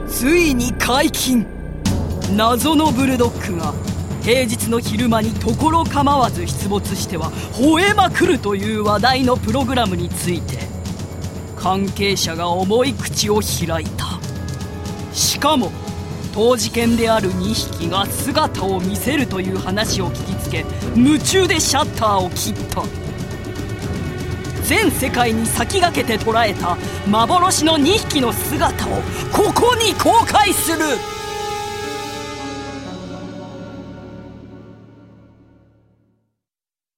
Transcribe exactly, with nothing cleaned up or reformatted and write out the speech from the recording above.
ついに解禁。謎のブルドッグが平日の昼間に所構わず出没しては吠えまくるという話題のプログラムについて関係者が重い口を開いた。しかも当事犬であるにひきが姿を見せるという話を聞きつけ、夢中でシャッターを切った。全世界に先駆けて捉えた幻のにひきの姿をここに公開する。